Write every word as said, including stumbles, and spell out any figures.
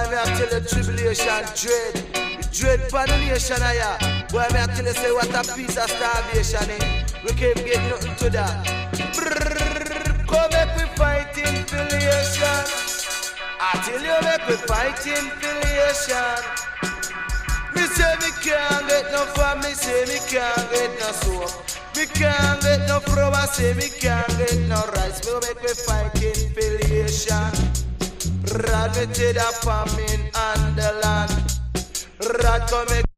me I tell you tribulation, dread. The dread for the nation here. Boy, me I tell you say what a piece of starvation eh. We can't get nothing to that. Brrrr, come make we fight inflation. I tell you make we fight inflation. Me say me can't get no farm, me say me can't get no soap. Me can't get no flour, say me can't get no rice. Me make me fight inflation. Rat me to the famine and the land. Rat come make